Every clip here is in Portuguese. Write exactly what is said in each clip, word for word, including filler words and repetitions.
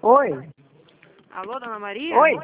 Oi. Alô, Dona Maria? Oi.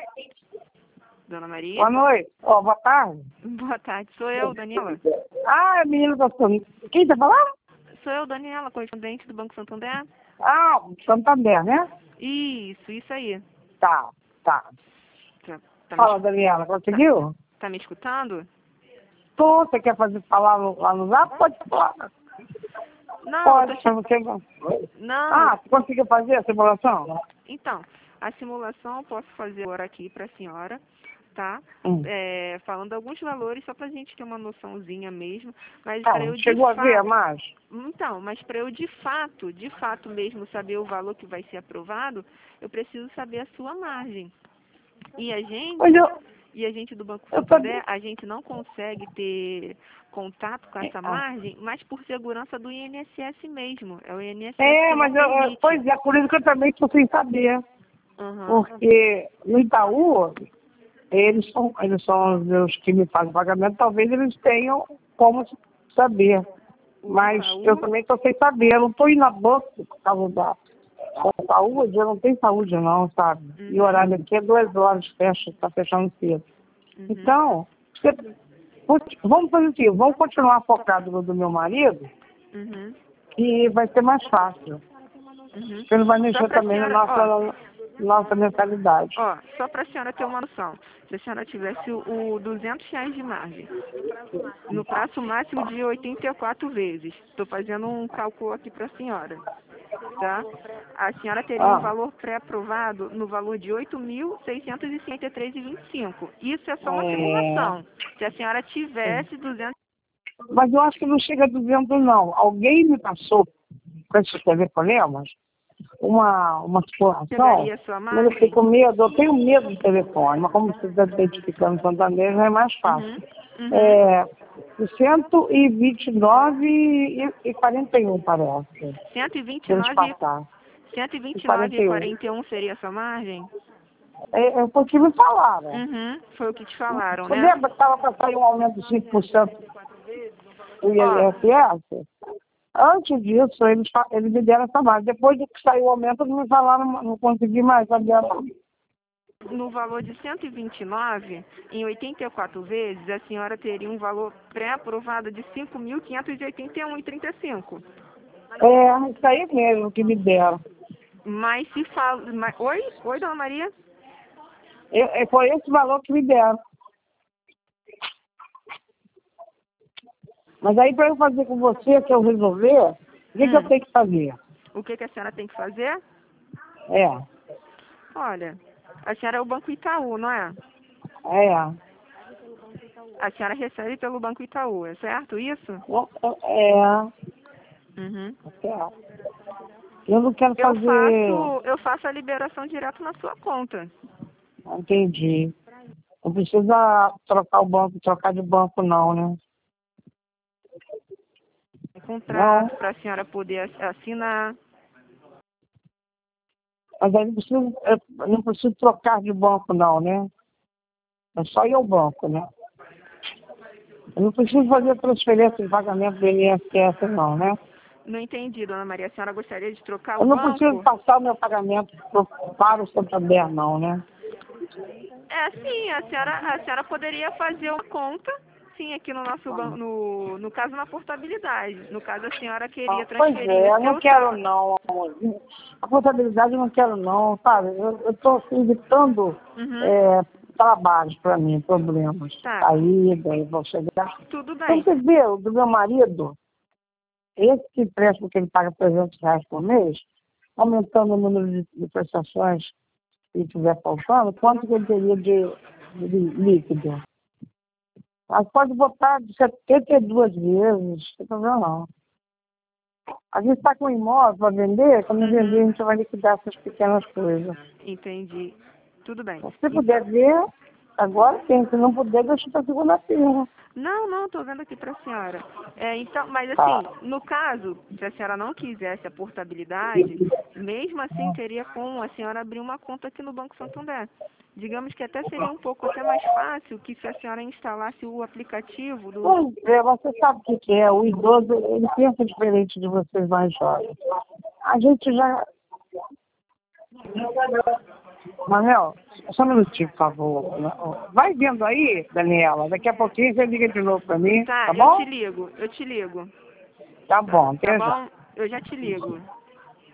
Dona Maria? Boa noite. Ó, boa tarde. Boa tarde, sou eu, Daniela. Ah, menino da sua... Quem tá falando? Sou eu, Daniela, correspondente do Banco Santander. Ah, Santander, né? Isso, isso aí. Tá, tá. Tá, tá, Fala, me, Daniela, conseguiu? tá me escutando? Tô, você quer fazer falar no- lá no Zap? Pode falar. Não, eu Pode, tô pra te... você... Não, Ah, você conseguiu fazer a simulação? então, a simulação eu posso fazer agora aqui para a senhora, tá? Hum. É, falando alguns valores, só para a gente ter uma noçãozinha mesmo, mas Ah, para eu de chegou a ver a fato... margem? Então, mas para eu de fato, de fato mesmo saber o valor que vai ser aprovado, eu preciso saber a sua margem. E a gente, Mas eu... e a gente do Banco Eu tô... Santander, a gente não consegue ter contato com essa Ah. margem, mas por segurança do I N S S mesmo. É o I N S S É, que mas não eu... eu- permite. Pois é, por isso que eu também estou sem saber. Uhum. Porque no Itaú, eles são, eles são os que me fazem pagamento, talvez eles tenham como saber. O Mas Itaú? eu também estou sem saber, eu não estou indo na banca por causa da, da saúde, eu não tenho saúde não, sabe? Uhum. E o horário aqui é duas horas, fecha, está fechando cedo. Uhum. Então, você, vamos fazer assim, vamos continuar focado no do meu marido, Uhum. que vai ser mais fácil. Uhum. Porque ele vai Só mexer pra também na senhora, ó, nossa, nossa mentalidade. ó, só para a senhora ter uma noção, se a senhora tivesse o, o duzentos reais de margem, no prazo máximo de oitenta e quatro vezes, estou fazendo um cálculo aqui para a senhora, tá? A senhora teria um Ah. valor pré-aprovado no valor de oito mil seiscentos e cinquenta e três reais e vinte e cinco centavos. Isso é só uma É... simulação. Se a senhora tivesse duzentos... Mas eu acho que não chega a duzentos, não. Alguém me passou, com esses telefonemas, uma, uma situação, Chegaria a sua mas eu fiquei margem? com medo, eu tenho medo do telefone, mas como você está identificando o Santander, já é mais fácil. Uhum. Uhum. É, cento e vinte e nove e quarenta e um, parece, cento e vinte que e eles nove passaram. cento e vinte E e nove e quarenta e um. quarenta e um seria a sua margem? É, é o que me falaram. Uhum. Foi o que te falaram, Você né? lembra que estava para sair um aumento de cinco por cento do Ó, I N S S? Antes disso, eles, fa- eles me deram essa margem. Depois de que saiu o aumento, eles me falaram, não consegui mais, sabe? no valor de cento e vinte e nove, em oitenta e quatro vezes, a senhora teria um valor pré-aprovado de cinco mil quinhentos e oitenta e um reais e trinta e cinco centavos. É, isso aí mesmo que me deram. Mas se fala... Mas... Oi? Oi, Dona Maria? Eu, é, foi esse valor que me deram. Mas aí, para eu fazer com você, que eu resolver, o que, que eu Hum. tenho que fazer? O que, que a senhora tem que fazer? É, Olha, a senhora é o Banco Itaú, não é? é. A senhora recebe pelo Banco Itaú, é certo isso? É, Uhum. é. Eu não quero Eu fazer... faço, eu faço a liberação direto na sua conta. Entendi. Não precisa trocar o banco, trocar de banco não, né? Um Não. contrato para a senhora poder ass- assinar. Mas aí não preciso, eu não preciso trocar de banco não, né? É só ir ao banco, né? Eu não preciso fazer transferência de pagamento do I N S S não, né? Não entendi, Dona Maria. A senhora gostaria de trocar o Eu não preciso banco? passar o meu pagamento pro- para o Santander não, né? É, sim, a senhora, a senhora poderia fazer uma conta, sim, aqui no nosso banco, no, no caso na portabilidade. No caso, a senhora queria Pois transferir é, o eu não seu quero saldo. não, amorzinho. A contabilidade eu não quero não, sabe? Eu estou assim, evitando Uhum. é, trabalhos para mim, problemas. Tá, Saída, e vou chegar. tudo Então, bem. você vê, o do meu marido, esse empréstimo que ele paga trezentos reais por mês, aumentando o número de, de prestações que estiver faltando, quanto que ele teria de, de líquido? Mas pode botar de setenta e duas vezes, não tem problema não. A gente está com um imóvel para vender, quando Uhum. vender a gente vai liquidar essas pequenas coisas. Entendi. Tudo bem. Se você puder ver, agora tem. Se não puder, deixa para segunda-feira. Não, não, estou vendo aqui para a senhora. É, então, mas Tá. assim, no caso, se a senhora não quisesse a portabilidade, mesmo assim teria como a senhora abrir uma conta aqui no Banco Santander. Digamos que até seria um pouco até mais fácil que se a senhora instalasse o aplicativo do... Pois é, você sabe o que que é. O idoso, ele pensa diferente de vocês mais jovens. A gente já Manel, só um minutinho, por favor. Vai vendo aí, Daniela. Daqui a pouquinho você liga de novo pra mim, Tá, tá eu bom? te ligo, eu te ligo. Tá bom, Tá até já. bom? Eu já te ligo.